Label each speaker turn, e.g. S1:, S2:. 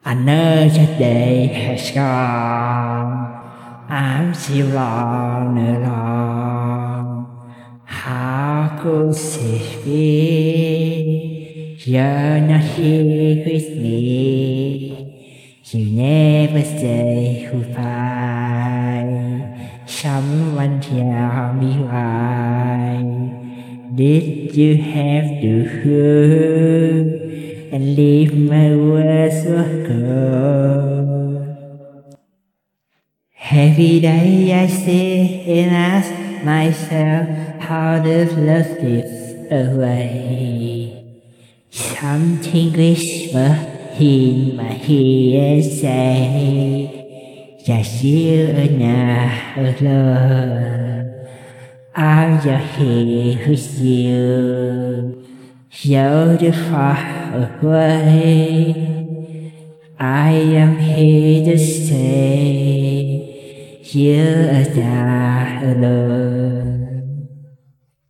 S1: Another day has gone. I'm still on alone. How could it be? You're not here with me. You never say goodbye. Someone tell me why. Did you have to hurt and leave my world so cold? Every day I sit and ask myself how does love slips away. Something whisper in my ear say, just you and I alone. I'm just here with you, you're far away. I am here to stay, you are not alone.